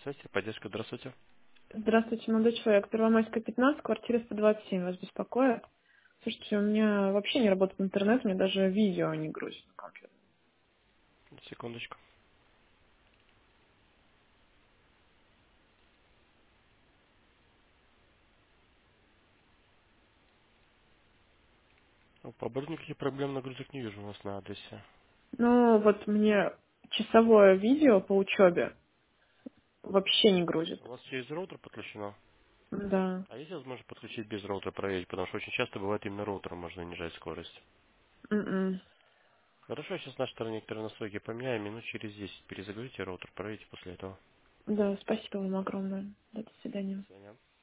связи, поддержка, здравствуйте. Здравствуйте, молодой человек. Первомайская, 15, квартира 127. Вас беспокоит? Слушайте, у меня вообще не работает интернет, мне даже видео не грузит на компьютер. Секундочку. Ну, по оборудованию никаких проблем нагрузок не вижу у нас на адресе. Ну, вот мне часовое видео по учебе вообще не грузит. У вас через роутер подключено? Да. А есть возможность подключить без роутера, проверить? Потому что очень часто бывает именно роутером можно занижать скорость. М-м. Хорошо, сейчас на нашей стороне некоторые настройки поменяем. Минут через 10 перезагрузите роутер, проверите после этого. Да, спасибо вам огромное. До свидания. До свидания.